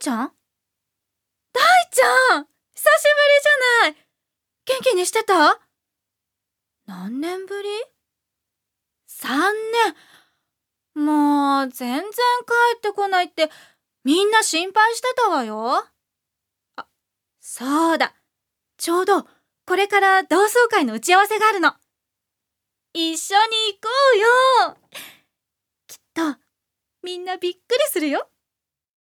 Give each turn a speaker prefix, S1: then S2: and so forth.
S1: ちゃん大ちゃん、久しぶりじゃない。元気にしてた？何年ぶり？ 3 年。もう全然帰ってこないってみんな心配してたわよ。あ、そうだ。ちょうどこれから同窓会の打ち合わせがあるの。一緒に行こうよ。きっとみんなびっくりするよ。